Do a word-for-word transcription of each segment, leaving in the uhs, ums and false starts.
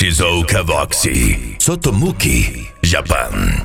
Shizuoka Voxy, Sotomuki, Japan.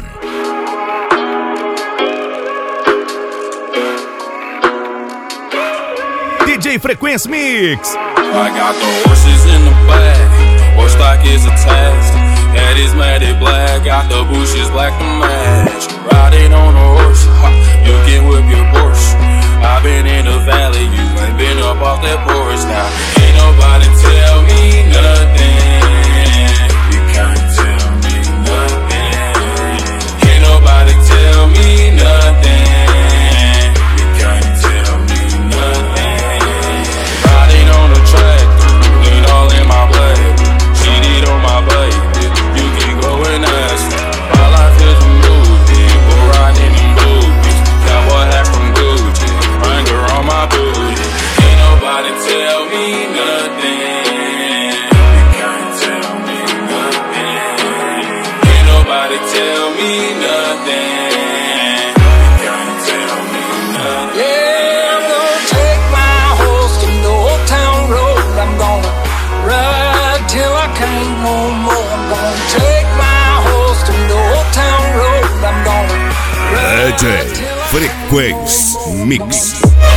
D J Frequency Mix. I got the horses in the back, horse stock is attached. Head is matted black, got the bushes black to match. Riding on a horse, ha, you can whip your Porsche. I been in the valley, you ain't been up off that porch. Now ain't nobody tell me nothing. You can't tell me nothing. Ain't nobody tell me nothing. You can't tell me nothing. Riding on the track, lean all in my blood. Cheated on my baby, you can go and ask. My life is a movie, we're riding in movies. Cowboy hat from Gucci, Wrangler on my booty. Ain't nobody tell me nothing. You can't tell me nothing. Ain't nobody tell me nothing. You can't tell me nothing. Yeah, I'm gonna take my horse to the old town road. I'm gonna ride till I can't no more. I'm gonna take my horse to the old town road. I'm gonna ride D J till I Frequency Mix.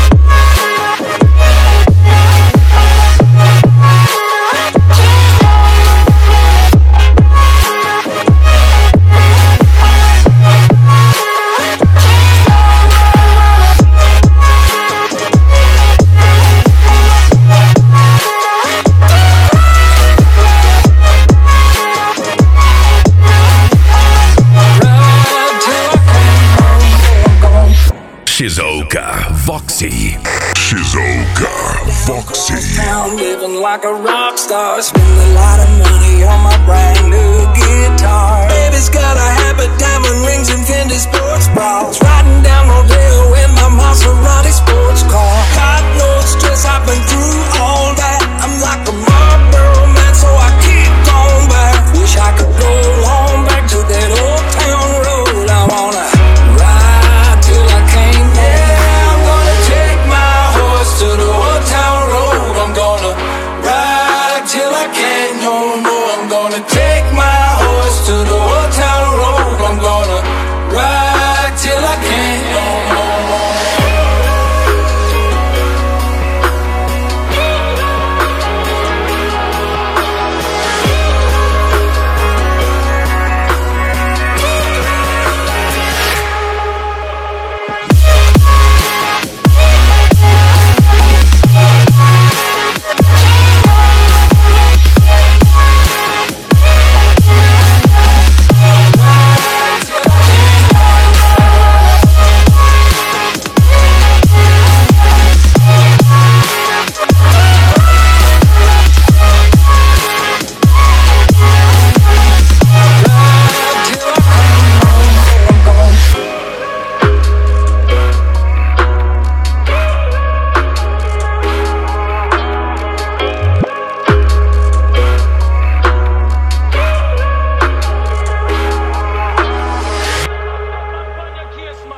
Shizuoka Voxy. Shizuoka Voxy. town, living like a rock star. Spend a lot of money on my brand new guitar. Baby's got a habit, diamond rings and Fendi sports bras. Riding down Rodeo in my Maserati sports car. Got no stress, I've been through